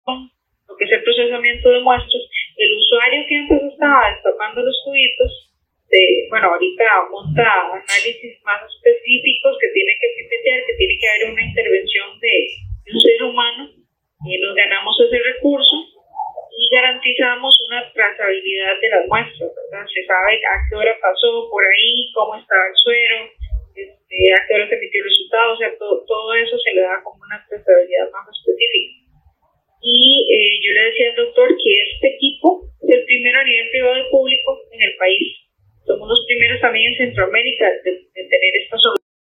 lo que es el procesamiento de muestras, el usuario que antes estaba destapando los tubitos, ahorita monta análisis más específicos que tiene que pipetear, que tiene que haber una intervención de un ser humano, y nos ganamos ese recurso y garantizamos una trazabilidad de las muestras, ¿verdad? Se sabe a qué hora pasó por ahí, cómo estaba el suero, a qué hora se emitió el resultado, o sea, todo eso se le da como una trazabilidad más específica. Y yo le decía al doctor que este equipo es el primero a nivel privado y público en el país. Somos los primeros también en Centroamérica de tener esta solución.